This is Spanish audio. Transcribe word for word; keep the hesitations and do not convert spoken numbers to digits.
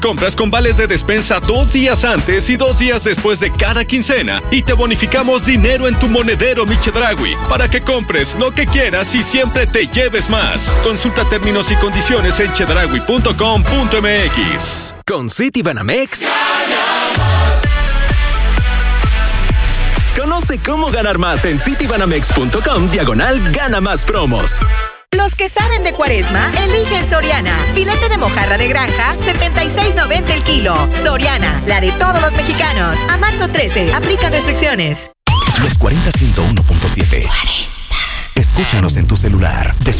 Compras con vales de despensa dos días antes y dos días después de cada quincena y te bonificamos dinero en tu monedero Mi Chedraui para que compres lo que quieras y siempre te lleves más. Consulta términos y condiciones en chedraui punto com punto m x. Con Citibanamex. Conoce cómo ganar más en citibanamex.com diagonal gana más promos. Los que saben de Cuaresma, eligen Soriana. Filete de mojarra de granja, setenta y seis noventa el kilo. Soriana, la de todos los mexicanos. A marzo trece, aplica restricciones. Los cuarenta ciento uno punto siete. cuarenta. Escúchanos en tu celular.